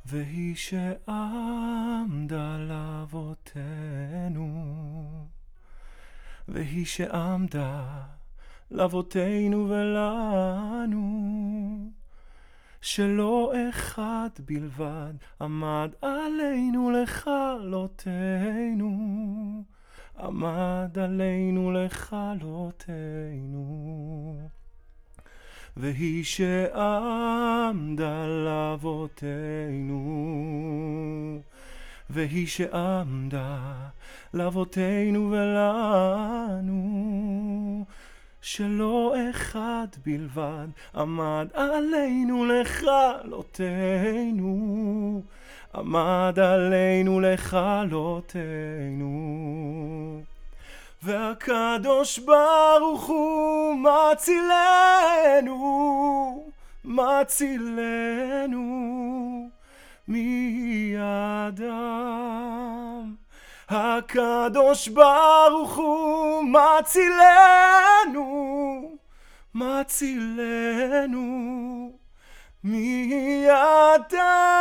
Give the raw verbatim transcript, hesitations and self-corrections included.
והיא שעמדה לאבותינו, והיא שעמדה לאבותינו ולנו, שלא אחד בלבד עמד עלינו לכלותנו, עמד עלינו לכלותנו. והיא שעמדה לאבותינו, והיא שעמדה לאבותינו ולנו, שלא אחד בלבד עמד עלינו לכלותנו, עמד עלינו לכלותנו. והקדוש ברוך הוא מצילנו, מצילנו מידם. הקדוש ברוך הוא מצילנו, מצילנו מידם.